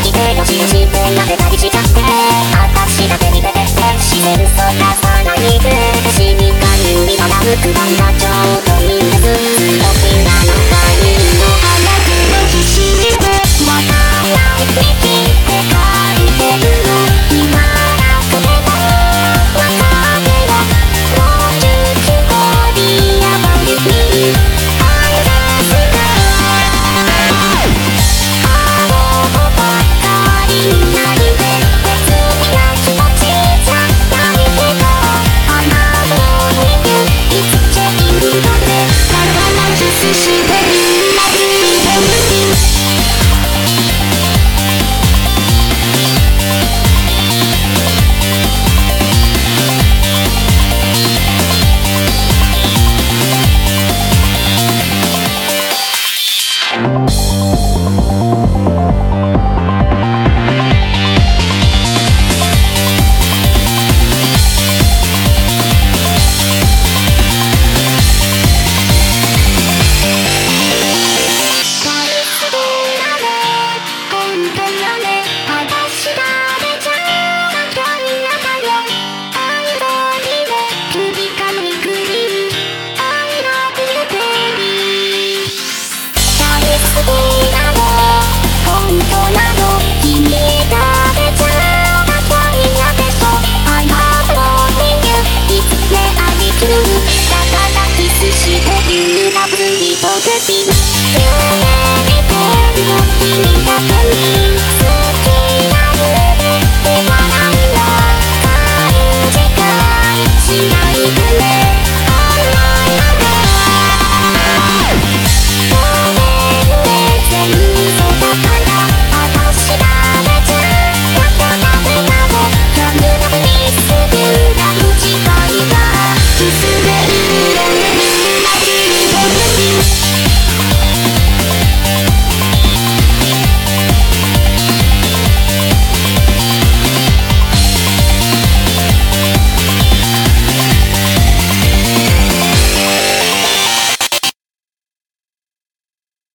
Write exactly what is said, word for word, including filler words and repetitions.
ぎてよしよしってなぜたりしちゃって私だけに出てって自然そらさないで死にかに見たら服番がちょうどいいんです沖縄の他人の花の必死でまた泣いてきて書いてるの今だこれだ若手がもうじゅうきゅうこにやばいにあれですかあの子ばっかりになりで別にな気持ちじゃないけどあなたの人間いつチェインドで体がキスしてるラブリーBaby, you're everything, you're the